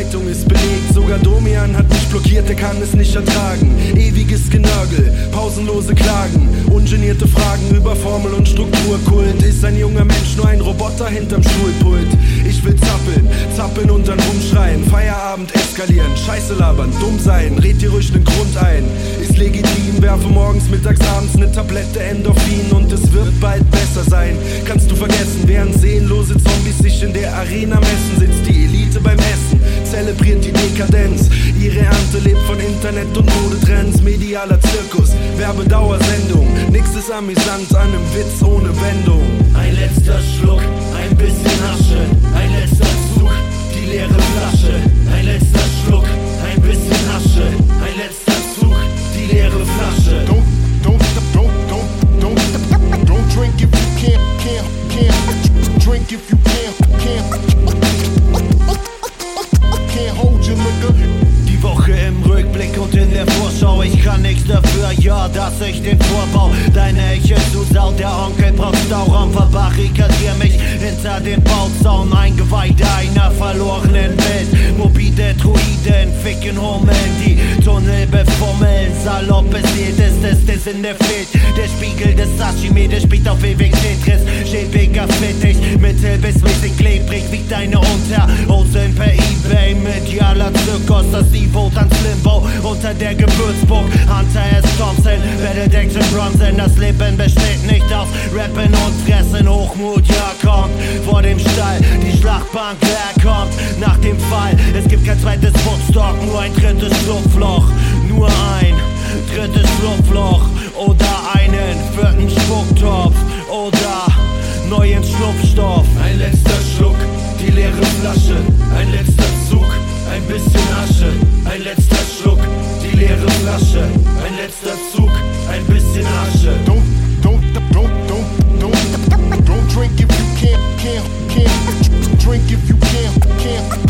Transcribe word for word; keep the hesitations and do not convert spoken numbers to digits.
Zeitung ist belegt, sogar Domian hat mich blockiert, er kann es nicht ertragen. Ewiges Genörgel, pausenlose Klagen, ungenierte Fragen über Formel und Strukturkult. Ist ein junger Mensch nur ein Roboter hinterm Schulpult? Ich will zappeln, zappeln und dann rumschreien, Feierabend eskalieren, Scheiße labern, dumm sein, red dir ruhig nen Grund ein. Ist legitim, werfe morgens, mittags, abends ne Tablette Endorphin und es wird bald besser sein. Kannst du vergessen, während seelenlose Zombies sich in der Arena messen, sitzt die Elite beim Essen, zelebriert die Dekadenz. Ihre Ernte lebt von Internet und Modetrends, medialer Zirkus, Werbedauersendung. Nix ist amüsant an nem Witz ohne Wendung. Ein letzter Schluck, ein bisschen Asche, ein letzter Zug, die leere Flasche. Ein letzter Schluck, ein bisschen Asche, ein letzter Zug, die leere Flasche. Don't, don't, don't, don't, don't, don't drink if you can't, can't, can't. Drink if you can't, can't. Can't hold your liquor. Die Woche im Rückblick und in der Vorschau. Ich kann nichts dafür, ja, dass ich den Vorbau deine Eche zusaut. Der Onkel braucht Stauraum, verbarrikadier mich hinter dem Bauzaun. Eingeweiht einer verlorenen Welt. Mobile Druiden ficken Hummeln, die Tunnel befummeln. Salopp ist jedes, ist der Sinn, der fehlt. Der Spiegel des Archimedes spielt auf ewig Tetris. Schäbiger Fittich, mittelbissmäßig klebrig wiegt deine Unterhosen per Ebay. Medialer Zirkus, das Niveau tanzt Limbo unter der Gewürzburg. Hunter S. Thompson, Benediction Bronson. Das Leben besteht nicht aus Rappen und Fressen. Hochmut, ja, kommt vor dem Stall. Die Schlachtbank leer kommt nach dem Fall. Es gibt kein zweites Woodstock, nur ein drittes Schlupfloch. Nur ein drittes Schlupfloch. Oder einen vierten Spucktopf. Oder neuen Schlupfstoff. Ein letzter Schluck, die leere Flasche. Ein letzter Zug, ein bisschen Asche. Ein letzter Schluck, die leere Flasche. Ein letzter Zug, ein bisschen Asche. Don't, don't, don't, don't, don't, don't drink if you can't, can't, can't. Drink if you can't, can't.